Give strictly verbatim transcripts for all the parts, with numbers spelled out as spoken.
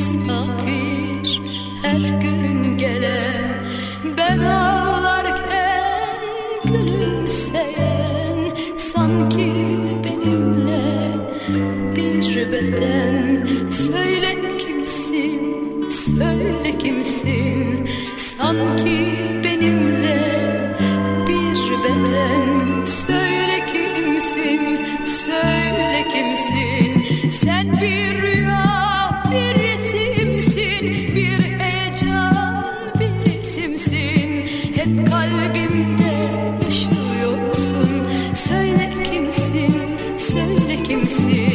misafir her gün gelen, ben ağlarken gülümseyen, sanki benimle bir beden. Söyle kimsin, söyle kimsin, sanki benimle bir beden. Söyle kimsin, söyle kimsin, sen bir rüya, bir resimsin, bir heyecan, bir isimsin, hep kalbimde yaşıyorsun. Söyle kimsin, söyle kimsin.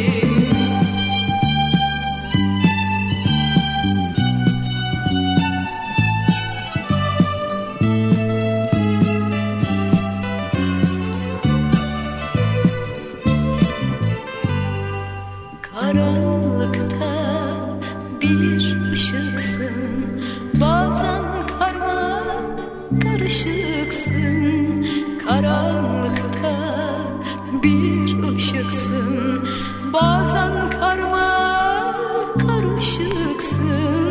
Karanlıkta bir ışıksın, bazen karma karışıksın. Karanlıkta bir ışıksın, bazen karma karışıksın.